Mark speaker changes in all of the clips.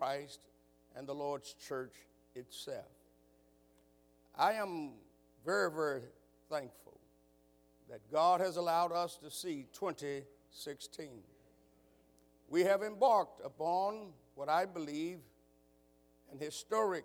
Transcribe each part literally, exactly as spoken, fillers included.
Speaker 1: Christ and the Lord's church itself. I am very, very thankful that God has allowed us to see twenty sixteen. We have embarked upon what I believe an historic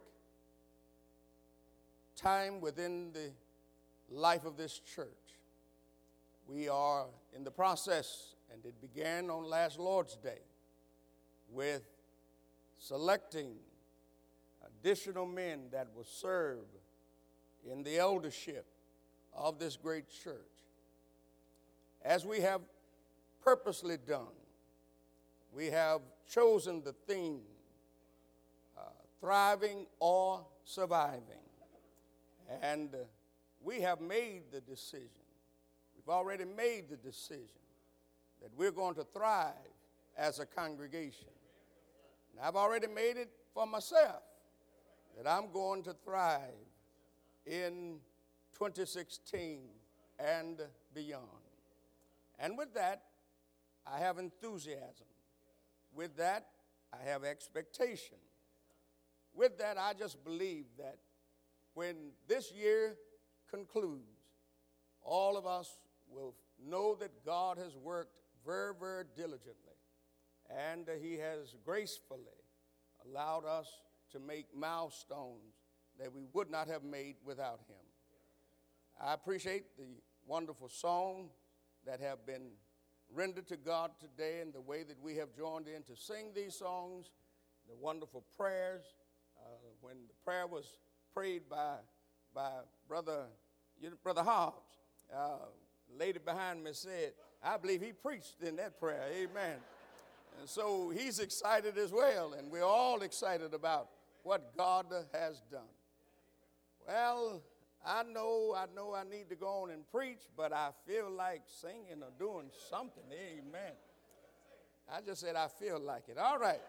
Speaker 1: time within the life of this church. We are in the process, and it began on last Lord's Day, with selecting additional men that will serve in the eldership of this great church. As we have purposely done, we have chosen the theme, uh, thriving or surviving. And uh, we have made the decision, we've already made the decision that we're going to thrive as a congregation. And I've already made it for myself that I'm going to thrive in twenty sixteen and beyond. And with that, I have enthusiasm. With that, I have expectation. With that, I just believe that when this year concludes, all of us will know that God has worked very, very diligently, and He has gracefully allowed us to make milestones that we would not have made without Him. I appreciate the wonderful songs that have been rendered to God today and the way that we have joined in to sing these songs, the wonderful prayers. Uh, when the prayer was prayed by, by Brother, you know, Brother Hobbs, uh, the lady behind me said, I believe he preached in that prayer, amen. And so he's excited as well, and we're all excited about what God has done. Well, I know, I know I need to go on and preach, but I feel like singing or doing something, amen. I just said I feel like it. All right.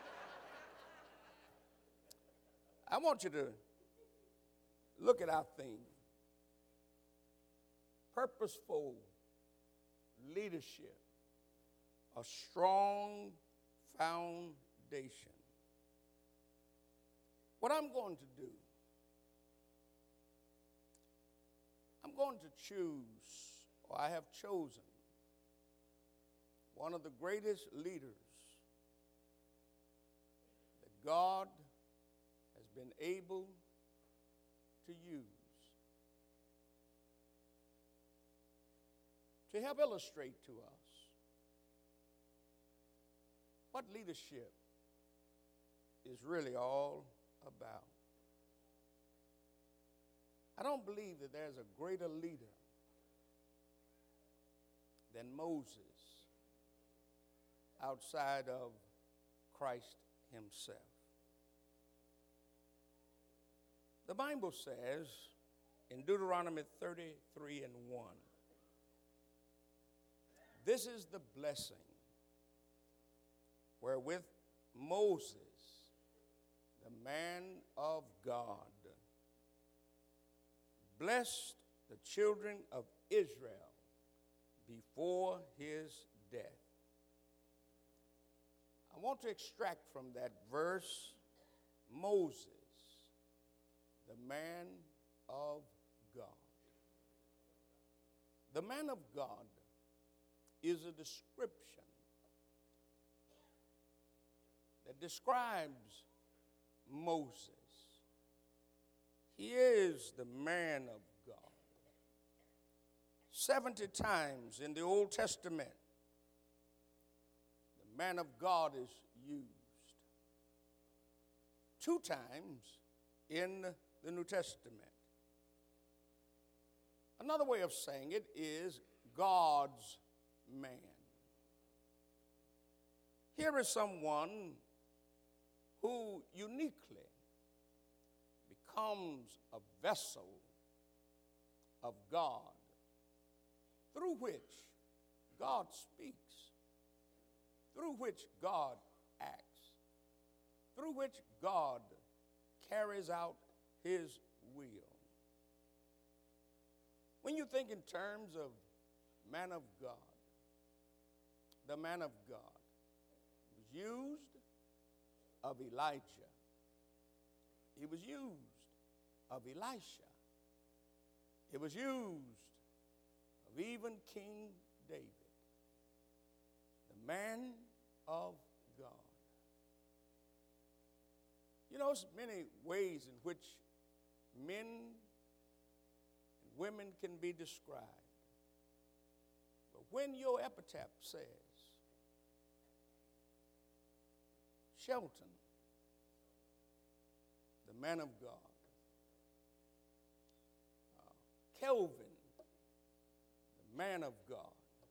Speaker 1: I want you to look at our theme, purposeful leadership, a strong foundation. What I'm going to do, I'm going to choose, or I have chosen, one of the greatest leaders that God has been able to use to help illustrate to us what leadership is really all about. I don't believe that there's a greater leader than Moses outside of Christ himself. The Bible says in Deuteronomy thirty-three and one, this is the blessing wherewith Moses, the man of God, blessed the children of Israel before his death. I want to extract from that verse Moses, the man of God. The man of God is a description that describes Moses. He is the man of God. seventy times in the Old Testament, the man of God is used. Two times in the New Testament. Another way of saying it is God's man. Here is someone who uniquely becomes a vessel of God through which God speaks, through which God acts, through which God carries out his will. When you think in terms of man of God, the man of God was used of Elijah. He was used of Elisha. It was used of even King David, the man of God. You know, there's many ways in which men and women can be described. But when your epitaph says, Shelton, the man of God, uh, Kelvin, the man of God,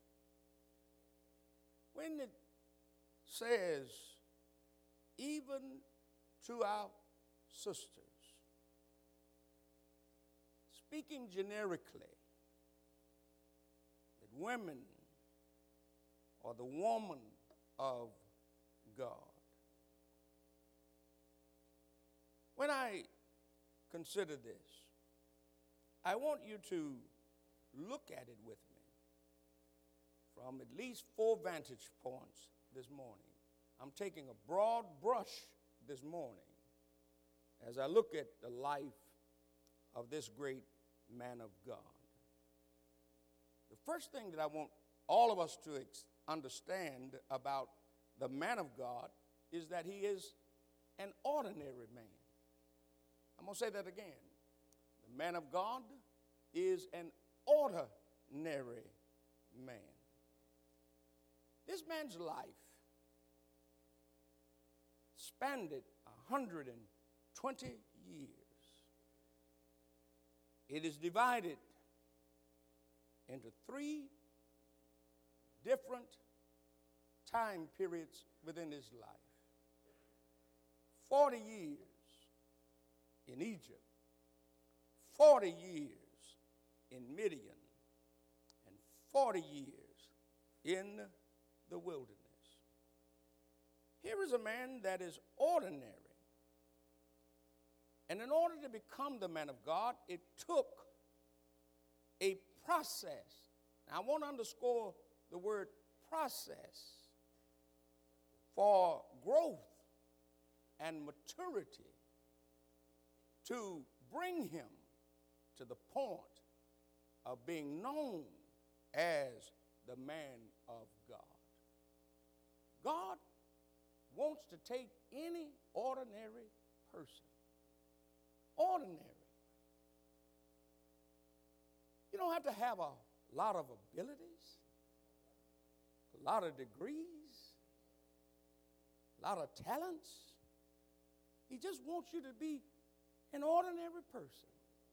Speaker 1: when it says, even to our sisters, speaking generically, that women are the woman of God. When I consider this, I want you to look at it with me from at least four vantage points this morning. I'm taking a broad brush this morning as I look at the life of this great man of God. The first thing that I want all of us to ex- understand about the man of God is that he is an ordinary man. I'm going to say that again. The man of God is an ordinary man. This man's life spanned one hundred twenty years. It is divided into three different time periods within his life. forty years in Egypt, forty years in Midian, and forty years in the wilderness. Here is a man that is ordinary. And in order to become the man of God, it took a process. Now, I want to underscore the word process for growth and maturity to bring him to the point of being known as the man of God. God wants to take any ordinary person. Ordinary. You don't have to have a lot of abilities, a lot of degrees, a lot of talents. He just wants you to be an ordinary person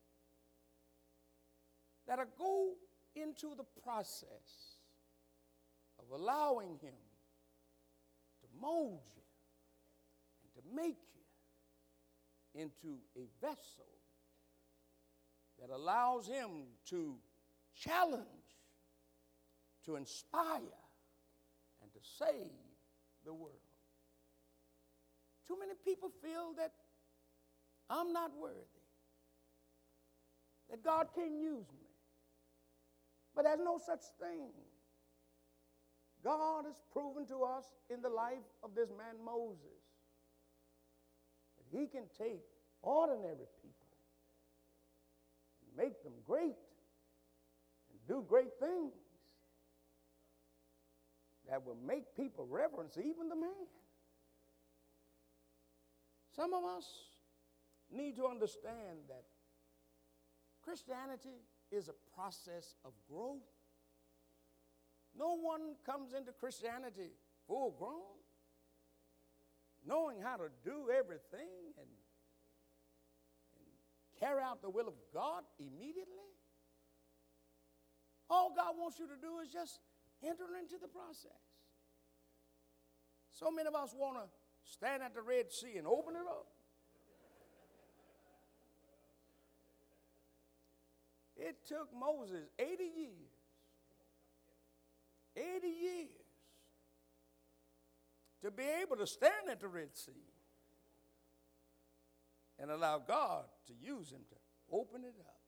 Speaker 1: that'll go into the process of allowing him to mold you and to make you into a vessel that allows him to challenge, to inspire, and to save the world. Too many people feel that I'm not worthy, that God can't use me. But there's no such thing. God has proven to us in the life of this man Moses that he can take ordinary people and make them great and do great things that will make people reverence even the man. Some of us need to understand that Christianity is a process of growth. No one comes into Christianity full grown, knowing how to do everything and, and carry out the will of God immediately. All God wants you to do is just enter into the process. So many of us want to stand at the Red Sea and open it up. It took Moses eighty years, eighty years to be able to stand at the Red Sea and allow God to use him to open it up.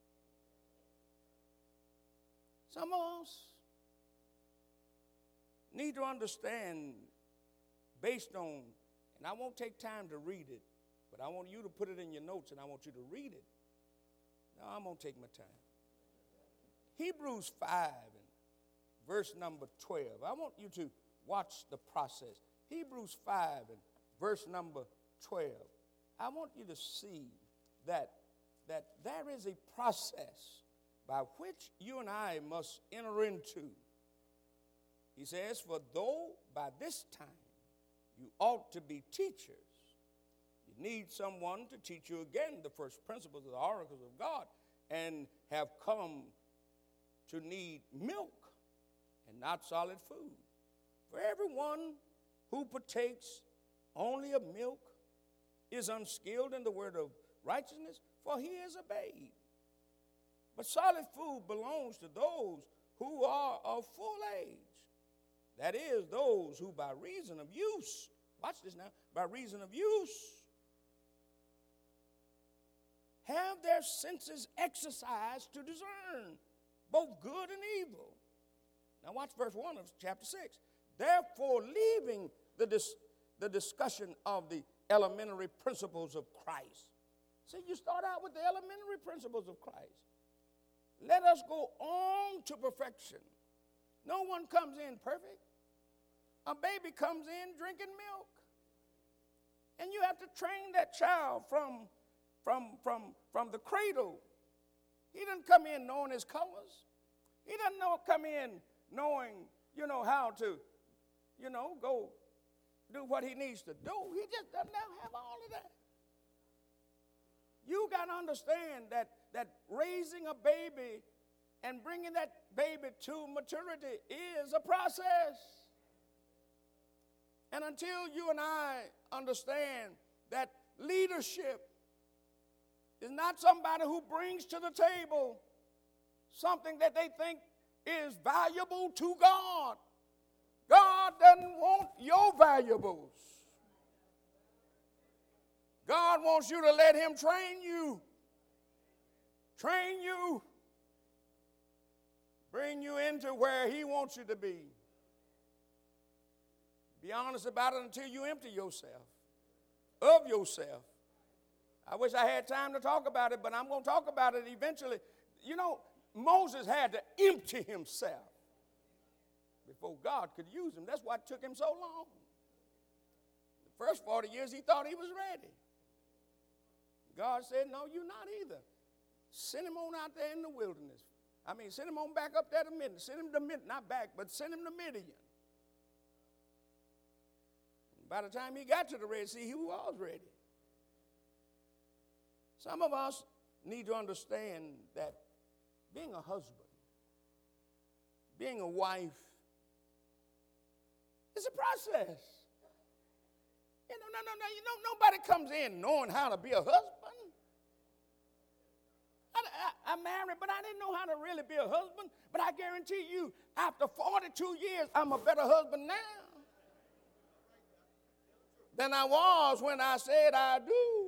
Speaker 1: Some of us need to understand, based on And I won't take time to read it, but I want you to put it in your notes and I want you to read it. No, I'm going to take my time. Hebrews five and verse number twelve. I want you to watch the process. Hebrews five and verse number twelve. I want you to see that, that there is a process by which you and I must enter into. He says, for though by this time you ought to be teachers, you need someone to teach you again the first principles of the oracles of God, and have come to need milk and not solid food. For everyone who partakes only of milk is unskilled in the word of righteousness, for he is a babe. But solid food belongs to those who are of full age. That is, those who by reason of use, watch this now, by reason of use, have their senses exercised to discern both good and evil. Now watch verse one of chapter six. Therefore, leaving the, dis- the discussion of the elementary principles of Christ. See, you start out with the elementary principles of Christ. Let us go on to perfection. No one comes in perfect. A baby comes in drinking milk. And you have to train that child from, from, from, from the cradle. He doesn't come in knowing his colors. He doesn't know, come in knowing, you know, how to, you know, go do what he needs to do. He just doesn't have all of that. You got to understand that, that raising a baby and bringing that baby to maturity is a process. And until you and I understand that leadership is not somebody who brings to the table something that they think is valuable to God. God doesn't want your valuables. God wants you to let him train you. Train you. Bring you into where he wants you to be. Be honest about it until you empty yourself of yourself. I wish I had time to talk about it, but I'm going to talk about it eventually. You know, Moses had to empty himself before God could use him. That's why it took him so long. The first forty years, he thought he was ready. God said, no, you're not either. Send him on out there in the wilderness. I mean, send him on back up there to Midian. Send him to Midian, not back, but send him to Midian. By the time he got to the Red Sea, he was ready. Some of us need to understand that being a husband, being a wife, is a process. You know, no, no, no, you know, nobody comes in knowing how to be a husband. I, I, I'm married, but I didn't know how to really be a husband. But I guarantee you, after forty-two years, I'm a better husband now than I was when I said I do.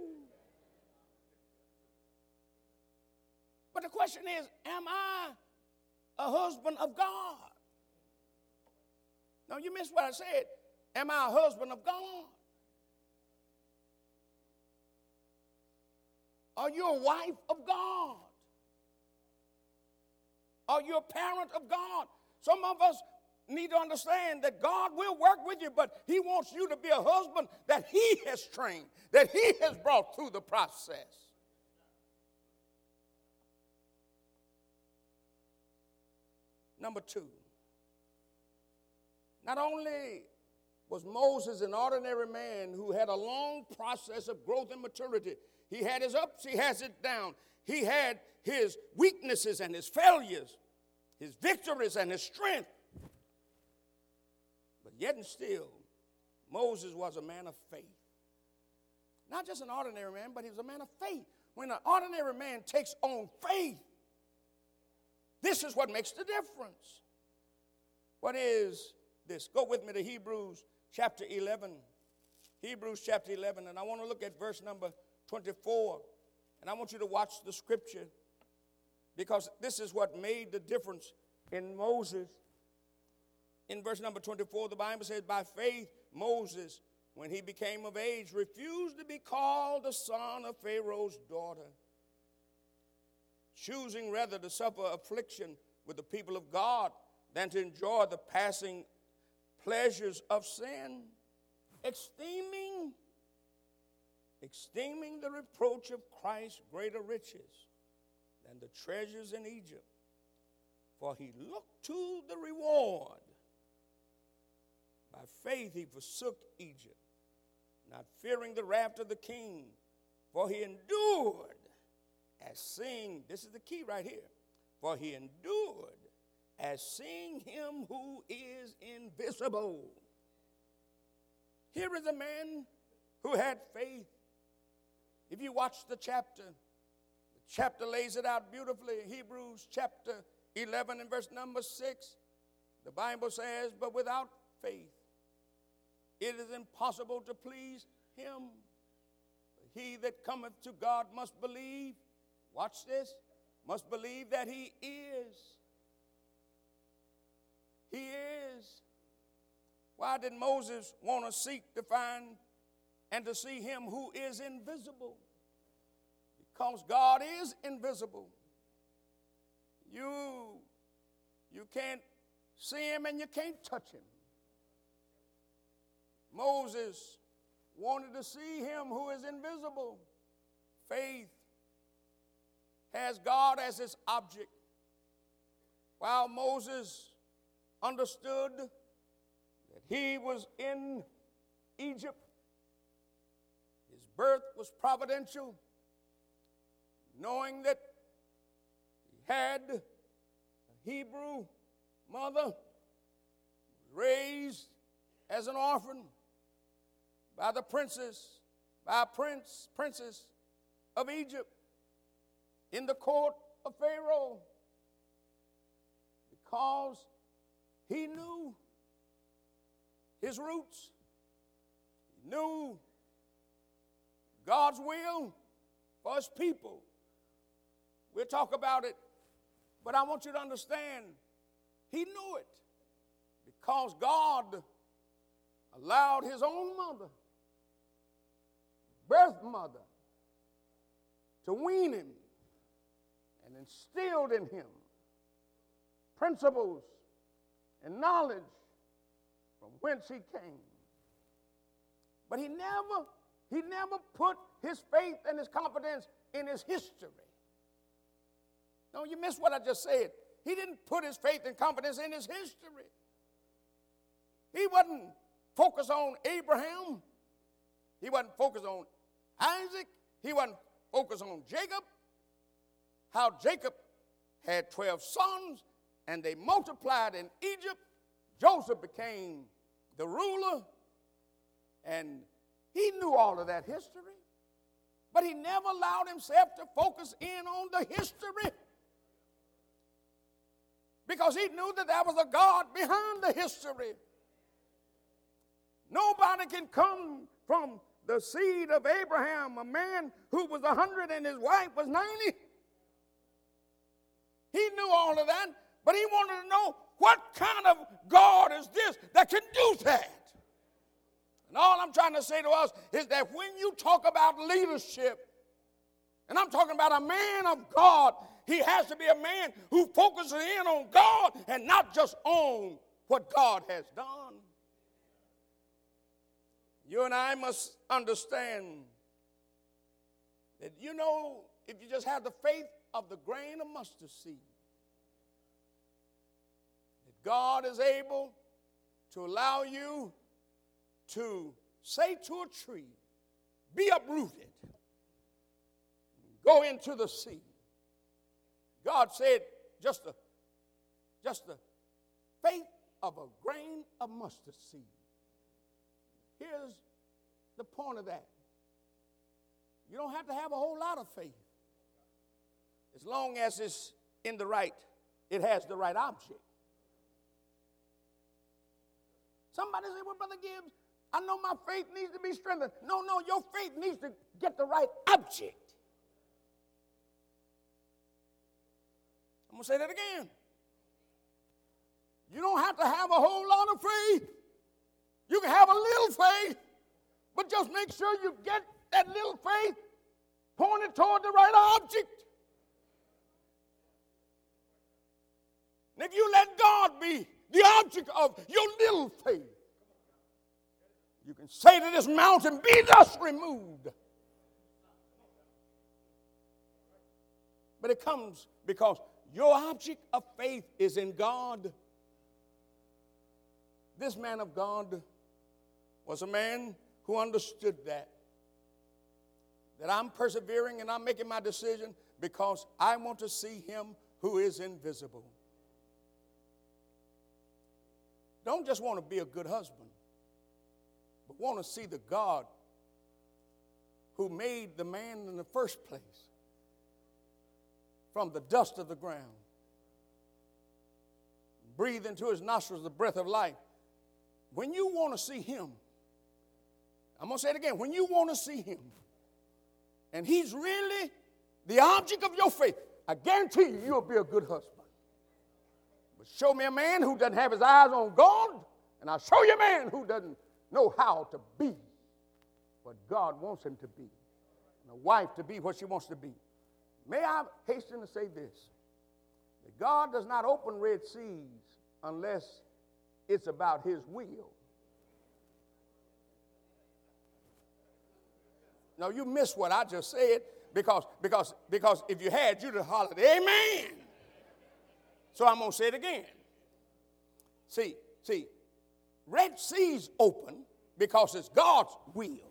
Speaker 1: But the question is, am I a husband of God? Now, you missed what I said. Am I a husband of God? Are you a wife of God? Are you a parent of God? Some of us need to understand that God will work with you, but he wants you to be a husband that he has trained, that he has brought through the process. Number two, not only was Moses an ordinary man who had a long process of growth and maturity, he had his ups, he has it down. He had his weaknesses and his failures, his victories and his strength. But yet and still, Moses was a man of faith. Not just an ordinary man, but he was a man of faith. When an ordinary man takes on faith, this is what makes the difference. What is this? Go with me to Hebrews chapter eleven. Hebrews chapter eleven, and I want to look at verse number twenty-four. And I want you to watch the scripture, because this is what made the difference in Moses. In verse number twenty-four, the Bible says, by faith Moses, when he became of age, refused to be called the son of Pharaoh's daughter, choosing rather to suffer affliction with the people of God than to enjoy the passing pleasures of sin, esteeming, esteeming the reproach of Christ greater riches than the treasures in Egypt. For he looked to the reward. By faith he forsook Egypt, not fearing the wrath of the king, for he endured as seeing, this is the key right here, for he endured as seeing him who is invisible. Here is a man who had faith. If you watch the chapter, the chapter lays it out beautifully. Hebrews chapter eleven and verse number six, the Bible says, but without faith it is impossible to please him. He that cometh to God must believe, watch this, must believe that he is. He is. Why did Moses want to seek to find and to see him who is invisible? Because God is invisible. You, you can't see him and you can't touch him. Moses wanted to see him who is invisible. Faith has God as its object. While Moses understood that he was in Egypt, his birth was providential, knowing that he had a Hebrew mother, raised as an orphan by the princess, by a prince, princess of Egypt in the court of Pharaoh, because he knew his roots. He knew God's will for his people. We'll talk about it, but I want you to understand, he knew it because God allowed his own mother, birth mother, to wean him and instilled in him principles and knowledge from whence he came. But he never, he never put his faith and his confidence in his history. No, you missed what I just said. He didn't put his faith and confidence in his history. He wasn't focused on Abraham. He wasn't focused on Isaac. He wasn't focused on Jacob. How Jacob had twelve sons and they multiplied in Egypt. Joseph became the ruler, and he knew all of that history. But he never allowed himself to focus in on the history, because he knew that there was a God behind the history. Nobody can come from the seed of Abraham, a man who was one hundred and his wife was ninety. He knew all of that, but he wanted to know, what kind of God is this that can do that? And all I'm trying to say to us is that when you talk about leadership, and I'm talking about a man of God, he has to be a man who focuses in on God and not just on what God has done. You and I must understand that, you know, if you just have the faith of the grain of mustard seed, that God is able to allow you to say to a tree, be uprooted, go into the sea. God said just the, just the faith of a grain of mustard seed. Here's the point of that. You don't have to have a whole lot of faith. As long as it's in the right, it has the right object. Somebody say, well, Brother Gibbs, I know my faith needs to be strengthened. No, no, your faith needs to get the right object. I'm going to say that again. You don't have to have a whole lot of faith. You can have a little faith, But just make sure you get that little faith pointed toward the right object. And if you let God be the object of your little faith, you can say to this mountain, be thus removed. But it comes because your object of faith is in God. This man of God was a man who understood that. That I'm persevering and I'm making my decision because I want to see him who is invisible. Don't just want to be a good husband, but want to see the God who made the man in the first place from the dust of the ground. Breathe into his nostrils the breath of life. When you want to see him, I'm going to say it again, when you want to see him, and he's really the object of your faith, I guarantee you, you'll be a good husband. But show me a man who doesn't have his eyes on God, and I'll show you a man who doesn't know how to be what God wants him to be, and a wife to be what she wants to be. May I hasten to say this, that God does not open Red Seas unless it's about his will. No, you missed what I just said because, because, because if you had, you'd have hollered, amen. So I'm going to say it again. See, see, Red Seas open because it's God's will.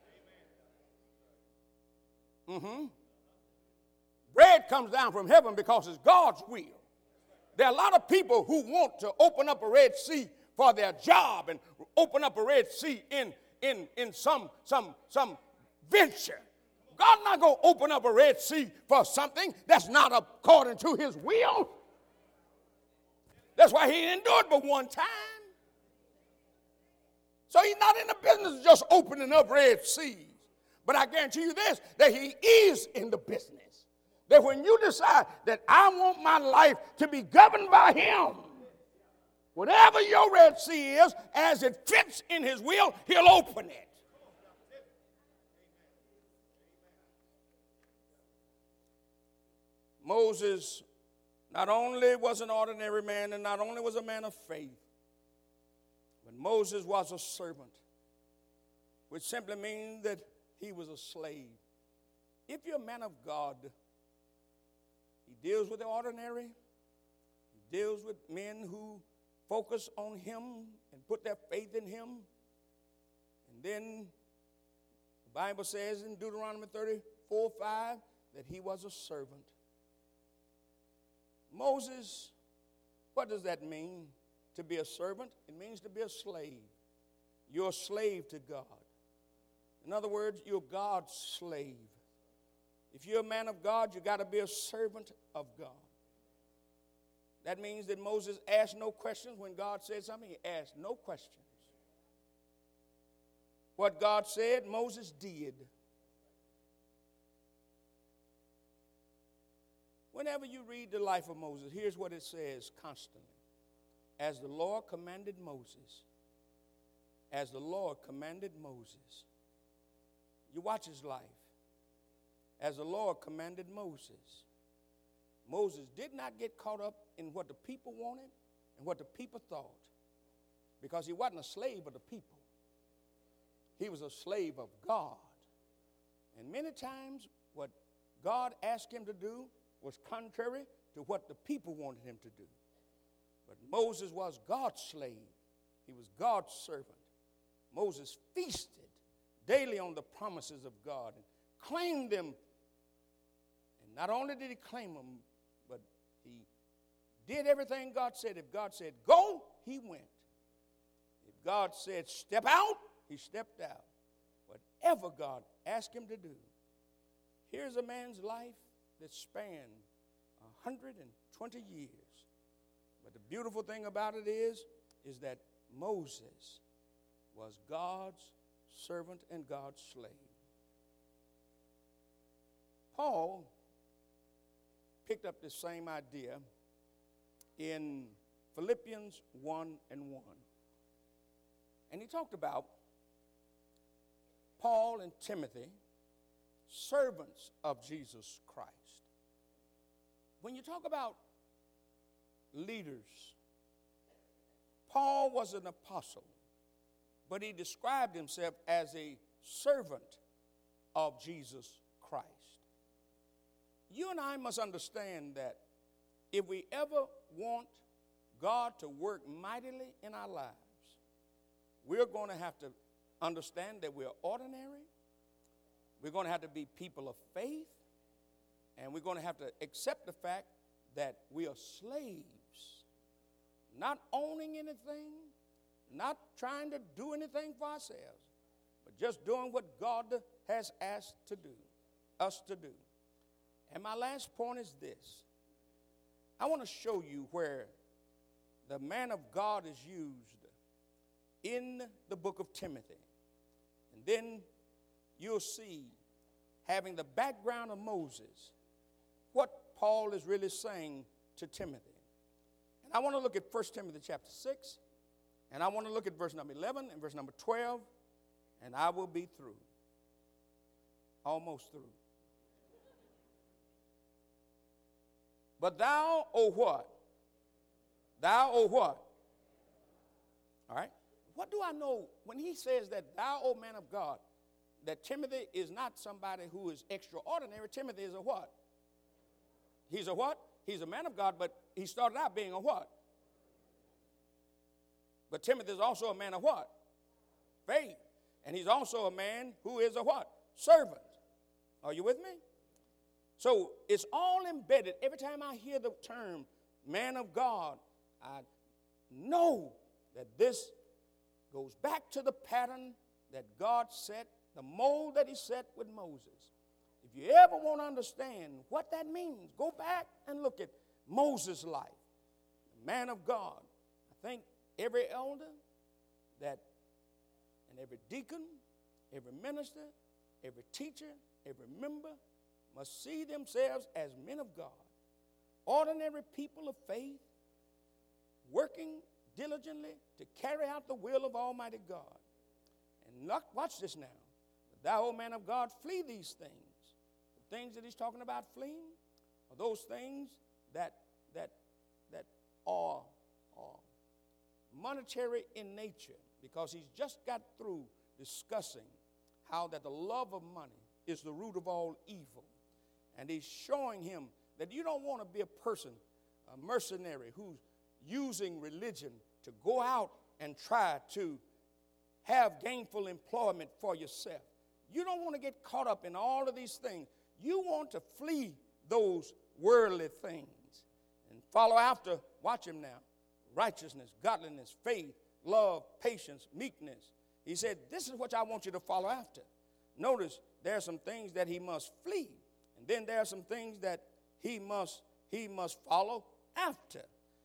Speaker 1: Mm-hmm. Bread comes down from heaven because it's God's will. There are a lot of people who want to open up a Red Sea for their job and open up a Red Sea in, in, in some, some, some venture. God's not going to open up a Red Sea for something that's not according to his will. That's why he didn't do it but one time. So he's not in the business of just opening up Red Seas. But I guarantee you this, that he is in the business. That when you decide that I want my life to be governed by him, whatever your Red Sea is, as it fits in his will, he'll open it. Moses not only was an ordinary man and not only was a man of faith, but Moses was a servant, which simply means that he was a slave. If you're a man of God, he deals with the ordinary. He deals with men who focus on him and put their faith in him. And then the Bible says in Deuteronomy thirty-four five that he was a servant. Moses, what does that mean? To be a servant? It means to be a slave. You're a slave to God. In other words, you're God's slave. If you're a man of God, you got to be a servant of God. That means that Moses asked no questions when God said something. He asked no questions. What God said, Moses did. Whenever you read the life of Moses, here's what it says constantly. As the Lord commanded Moses, as the Lord commanded Moses. You watch his life. As the Lord commanded Moses. Moses did not get caught up in what the people wanted and what the people thought, because he wasn't a slave of the people. He was a slave of God. And many times what God asked him to do was contrary to what the people wanted him to do. But Moses was God's slave. He was God's servant. Moses feasted daily on the promises of God and claimed them. And not only did he claim them, but he did everything God said. If God said go, he went. If God said step out, he stepped out. Whatever God asked him to do. Here's a man's life that spanned one hundred twenty years. But the beautiful thing about it is, is that Moses was God's servant and God's slave. Paul picked up this same idea in Philippians one and one. And he talked about Paul and Timothy, servants of Jesus Christ. When you talk about leaders, Paul was an apostle, but he described himself as a servant of Jesus Christ. You and I must understand that if we ever want God to work mightily in our lives, we're going to have to understand that we're ordinary. We're going to have to be people of faith. And we're going to have to accept the fact that we are slaves, not owning anything, not trying to do anything for ourselves, but just doing what God has asked to do, us to do. And my last point is this. I want to show you where the man of God is used in the book of Timothy. And then you'll see, having the background of Moses, what Paul is really saying to Timothy. And I want to look at First Timothy chapter six, and I want to look at verse number eleven and verse number twelve, and I will be through. Almost through. But thou, O what? Thou, O what? All right? What do I know when he says that thou, O man of God, that Timothy is not somebody who is extraordinary? Timothy is a what? He's a what? He's a man of God, but he started out being a what? But Timothy is also a man of what? Faith. And he's also a man who is a what? Servant. Are you with me? So it's all embedded. Every time I hear the term man of God, I know that this goes back to the pattern that God set, the mold that he set with Moses. If you ever want to understand what that means, go back and look at Moses' life. The man of God. I think every elder that, and every deacon, every minister, every teacher, every member must see themselves as men of God, ordinary people of faith, working diligently to carry out the will of Almighty God. And look, watch this now. Thou, O man of God, flee these things. The things that he's talking about fleeing are those things that that that are, are monetary in nature, because he's just got through discussing how that the love of money is the root of all evil. And he's showing him that you don't want to be a person, a mercenary, who's using religion to go out and try to have gainful employment for yourself. You don't want to get caught up in all of these things. You want to flee those worldly things and follow after, watch him now, righteousness, godliness, faith, love, patience, meekness. He said, this is what I want you to follow after. Notice there are some things that he must flee. And then there are some things that he must, he must follow after.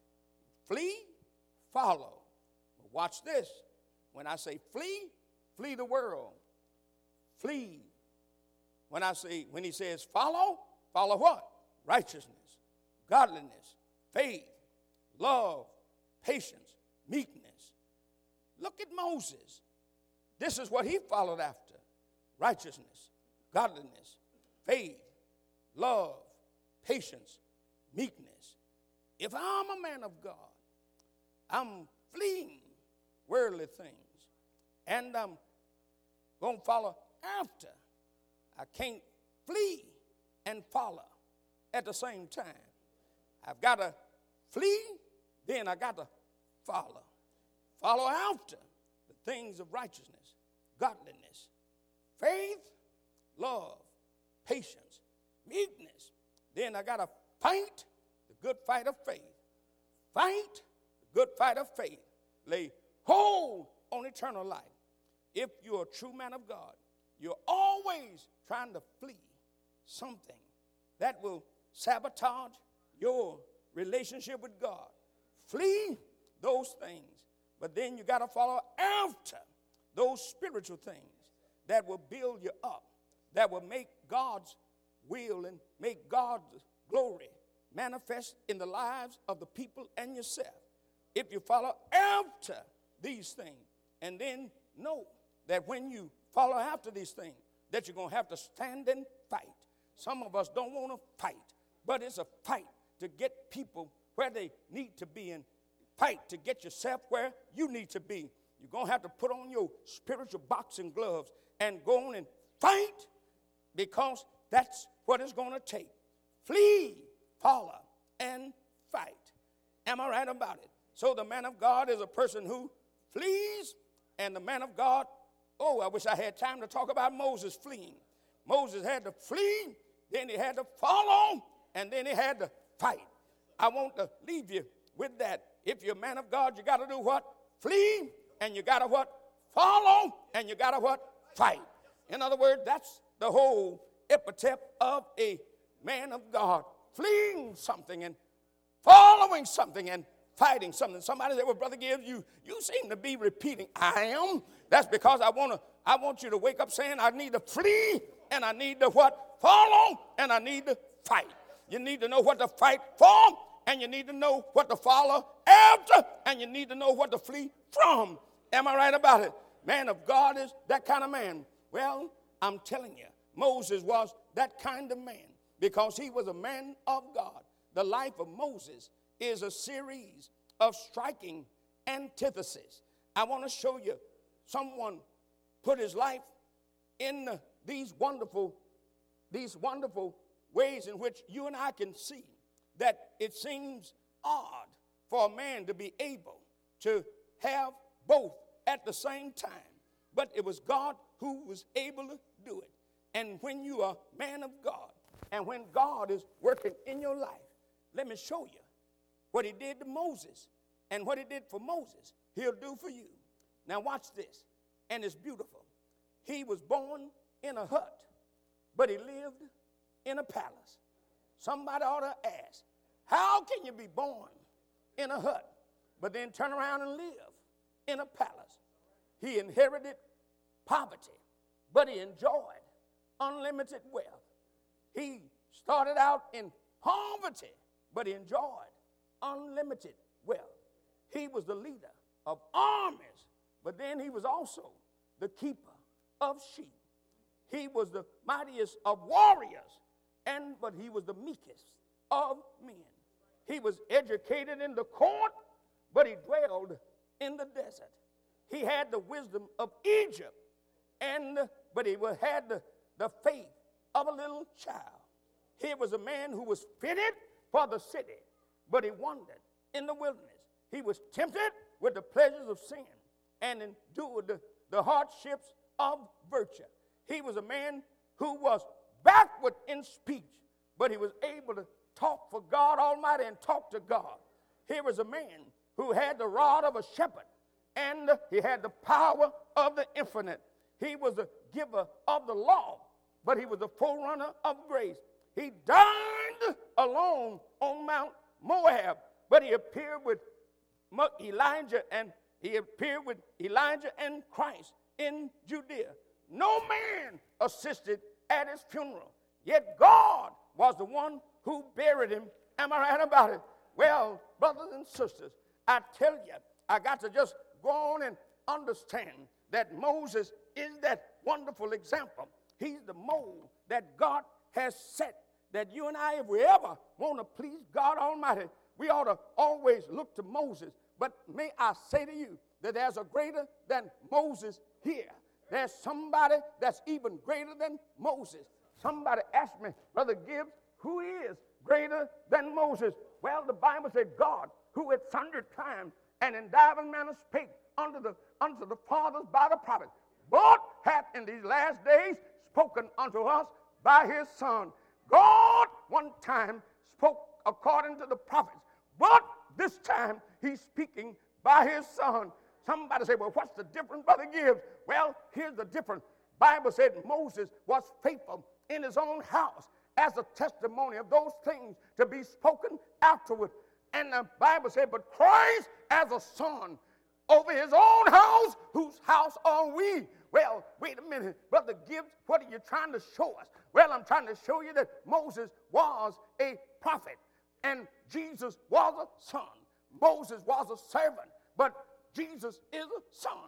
Speaker 1: Flee, follow. But watch this. When I say flee, flee the world. Flee. When I say, when he says follow, follow what? Righteousness, godliness, faith, love, patience, meekness. Look at Moses. This is what he followed after. Righteousness, godliness, faith, love, patience, meekness. If I'm a man of God, I'm fleeing worldly things, and I'm going to follow after. I can't flee and follow at the same time. I've got to flee, then I got to follow. Follow after the things of righteousness, godliness, faith, love, patience, meekness. Then I got to fight the good fight of faith. Fight the good fight of faith. Lay hold on eternal life. If you're a true man of God, you're always trying to flee something that will sabotage your relationship with God. Flee those things. But then you got to follow after those spiritual things that will build you up, that will make God's will and make God's glory manifest in the lives of the people and yourself. If you follow after these things, and then know that when you follow after these things, that you're going to have to stand and fight. Some of us don't want to fight, but it's a fight to get people where they need to be and fight to get yourself where you need to be. You're going to have to put on your spiritual boxing gloves and go on and fight, because that's what it's going to take. Flee, follow, and fight. Am I right about it? So the man of God is a person who flees, and the man of God, oh, I wish I had time to talk about Moses fleeing. Moses had to flee, then he had to follow, and then he had to fight. I want to leave you with that. If you're a man of God, you got to do what? Flee, and you got to what? Follow, and you got to what? Fight. In other words, that's the whole epithet of a man of God. Fleeing something and following something and fighting something. Somebody said, well, Brother Gibbs, you, you seem to be repeating. I am. That's because I want to. I want you to wake up saying, I need to flee, and I need to what? Follow, and I need to fight. You need to know what to fight for, and you need to know what to follow after, and you need to know what to flee from. Am I right about it? Man of God is that kind of man. Well, I'm telling you, Moses was that kind of man because he was a man of God. The life of Moses is a series of striking antitheses. I want to show you someone put his life in the, these wonderful, these wonderful ways in which you and I can see that it seems odd for a man to be able to have both at the same time. But it was God who was able to do it. And when you are a man of God, and when God is working in your life, let me show you what he did to Moses. And what he did for Moses, he'll do for you. Now watch this. And it's beautiful. He was born in a hut, but he lived in a palace. Somebody ought to ask, how can you be born in a hut, but then turn around and live in a palace? He inherited poverty, but he enjoyed unlimited wealth. He started out in poverty, but he enjoyed unlimited wealth. He was the leader of armies, but then he was also the keeper of sheep. He was the mightiest of warriors, and but he was the meekest of men. He was educated in the court, but he dwelled in the desert. He had the wisdom of Egypt, and but he had the, the faith of a little child. He was a man who was fitted for the city, but he wandered in the wilderness. He was tempted with the pleasures of sin and endured the, the hardships of virtue. He was a man who was backward in speech, but he was able to talk for God Almighty and talk to God. He was a man who had the rod of a shepherd, and he had the power of the infinite. He was a giver of the law, but he was a forerunner of grace. He dined alone on Mount Moab, but he appeared with Elijah and he appeared with Elijah and Christ in Judea. No man assisted at his funeral, yet God was the one who buried him. Am I right about it? Well, brothers and sisters, I tell you, I got to just go on and understand that Moses is that wonderful example. He's the mold that God has set, that you and I, if we ever want to please God Almighty, we ought to always look to Moses. But may I say to you that there's a greater than Moses here. There's somebody that's even greater than Moses. Somebody asked me, Brother Gibbs, who is greater than Moses? Well, the Bible said God, who at sundry times and in divers manners spake unto the, unto the fathers by the prophets, but hath in these last days spoken unto us by his Son. God one time spoke according to the prophets, but this time he's speaking by his Son. Somebody say, well, what's the difference, Brother Gibbs? Well, here's the difference. Bible said Moses was faithful in his own house as a testimony of those things to be spoken afterward. And the Bible said, but Christ as a son over his own house, whose house are we? Well, wait a minute, Brother Gibbs, what are you trying to show us? Well, I'm trying to show you that Moses was a prophet and Jesus was a son. Moses was a servant, but Jesus is a son.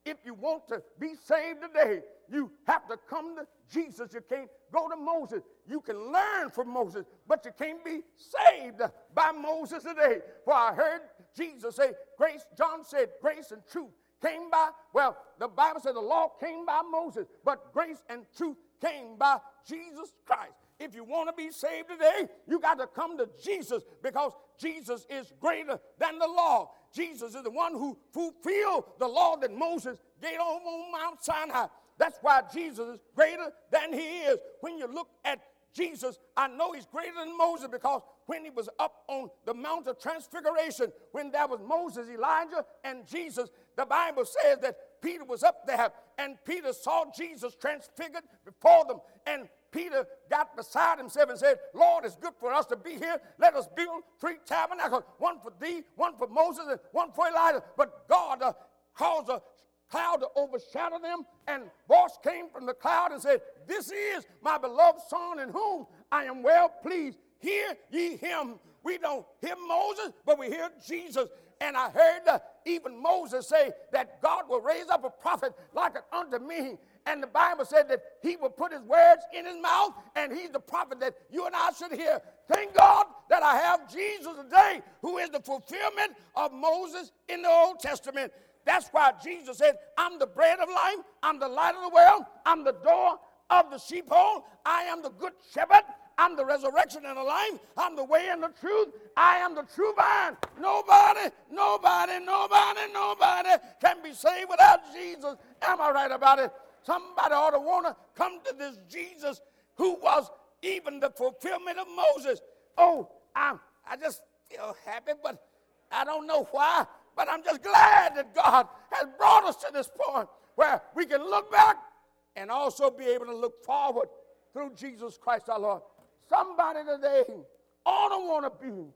Speaker 1: If you want to be saved today, you have to come to Jesus. You can't go to Moses. You can learn from Moses, but you can't be saved by Moses today. For I heard Jesus say, grace, John said, grace and truth came by, well, the Bible said the law came by Moses, but grace and truth came by Jesus Christ. If you want to be saved today, you got to come to Jesus, because Jesus is greater than the law. Jesus is the one who fulfilled the law that Moses gave on, on Mount Sinai. That's why Jesus is greater than he is. When you look at Jesus, I know he's greater than Moses, because when he was up on the Mount of Transfiguration, when there was Moses, Elijah, and Jesus, the Bible says that Peter was up there, and Peter saw Jesus transfigured before them, and Peter got beside himself and said, Lord, it's good for us to be here. Let us build three tabernacles, one for thee, one for Moses, and one for Elijah. But God uh, caused a cloud to overshadow them, and voice came from the cloud and said, this is my beloved Son in whom I am well pleased. Hear ye him. We don't hear Moses, but we hear Jesus. And I heard uh, even Moses say that God will raise up a prophet like unto me. And the Bible said that he will put his words in his mouth, and he's the prophet that you and I should hear. Thank God that I have Jesus today, who is the fulfillment of Moses in the Old Testament. That's why Jesus said, I'm the bread of life, I'm the light of the world, I'm the door of the sheephole, I am the good shepherd, I'm the resurrection and the life, I'm the way and the truth, I am the true vine. Nobody, nobody, nobody, nobody can be saved without Jesus. Am I right about it? Somebody ought to want to come to this Jesus who was even the fulfillment of Moses. Oh, I'm, I just feel happy, but I don't know why. But I'm just glad that God has brought us to this point where we can look back and also be able to look forward through Jesus Christ our Lord. Somebody today ought to want to be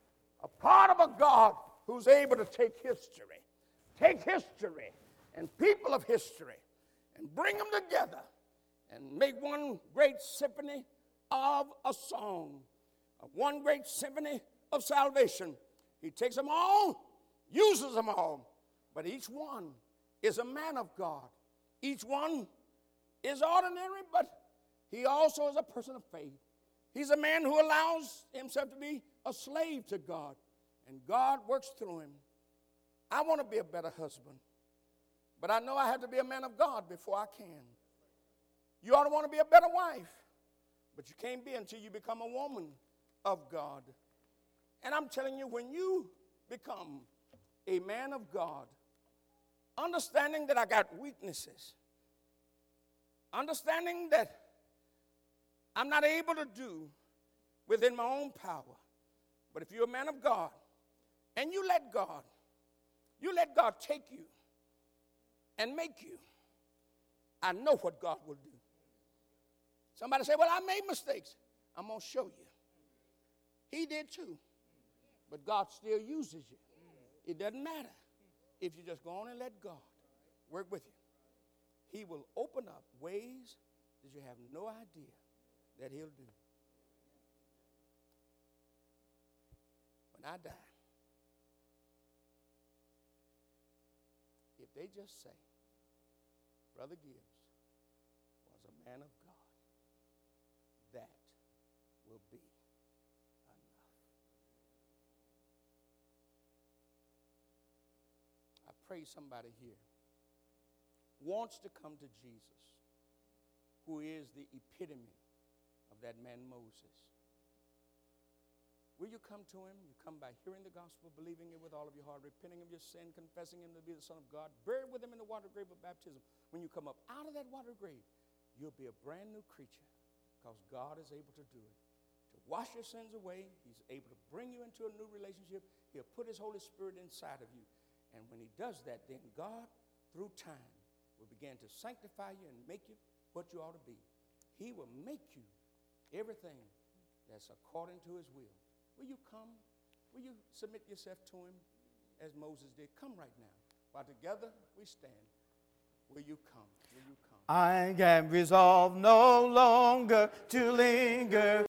Speaker 1: a part of a God who's able to take history, take history and people of history and bring them together and make one great symphony of a song, one great symphony of salvation. He takes them all, uses them all, but each one is a man of God. Each one is ordinary, but he also is a person of faith. He's a man who allows himself to be a slave to God, and God works through him. I want to be a better husband, but I know I have to be a man of God before I can. You ought to want to be a better wife, but you can't be until you become a woman of God. And I'm telling you, when you become a man of God, understanding that I got weaknesses, understanding that I'm not able to do within my own power, but if you're a man of God and you let God, you let God take you and make you, I know what God will do. Somebody say, well, I made mistakes. I'm going to show you. He did too. But God still uses you. It doesn't matter if you just go on and let God work with you. He will open up ways that you have no idea that he'll do. When I die, if they just say, Brother Gibbs was a man of God, that will be enough. I pray somebody here wants to come to Jesus, who is the epitome of that man Moses. Will you come to him? You come by hearing the gospel, believing it with all of your heart, repenting of your sin, confessing him to be the Son of God, buried with him in the water grave of baptism. When you come up out of that water grave, you'll be a brand new creature, because God is able to do it. To wash your sins away, he's able to bring you into a new relationship. He'll put his Holy Spirit inside of you. And when he does that, then God, through time, will begin to sanctify you and make you what you ought to be. He will make you everything that's according to his will. Will you come? Will you submit yourself to him as Moses did? Come right now. While together we stand. Will you come? Will you come?
Speaker 2: I am resolved no longer to linger.